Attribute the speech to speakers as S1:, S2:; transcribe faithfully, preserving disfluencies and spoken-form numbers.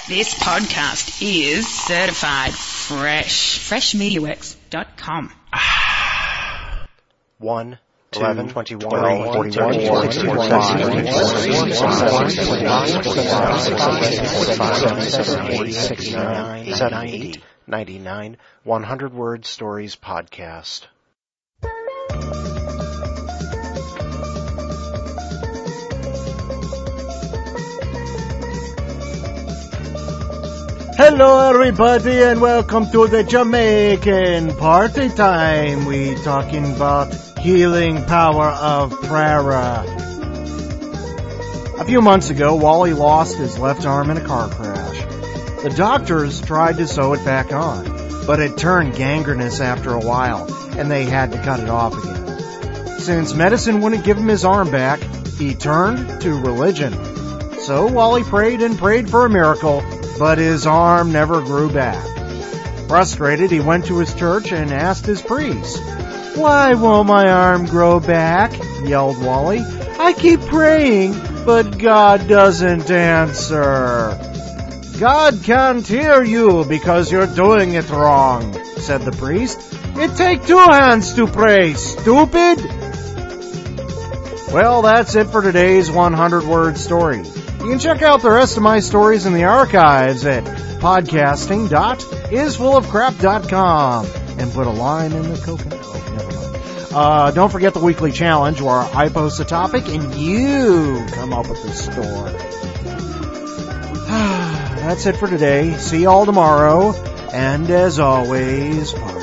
S1: This podcast is certified fresh. fresh media works dot com.
S2: One, eleven, twenty-one, twelve,
S3: forty-one,
S2: sixty-four, sixty-nine, seventy, ninety-nine, one hundred Word Stories Podcast.
S3: Hello everybody and welcome to the Jamaican Party Time. We talking about healing power of prayer. A few months ago, Wally lost his left arm in a car crash. The doctors tried to sew it back on, but it turned gangrenous after a while, and they had to cut it off again. Since medicine wouldn't give him his arm back, he turned to religion. So Wally prayed and prayed for a miracle, but his arm never grew back. Frustrated, he went to his church and asked his priest, "Why won't my arm grow back?" yelled Wally. "I keep praying, but God doesn't answer." "God can't hear you because you're doing it wrong," said the priest. "It takes two hands to pray, stupid." Well, that's it for today's one hundred word story. You can check out the rest of my stories in the archives at podcasting dot is full of crap dot com and put a line in the coconut. Oh, never mind. Uh, don't forget the weekly challenge where I post a topic and you come up with the story. That's it for today. See y'all tomorrow. And as always,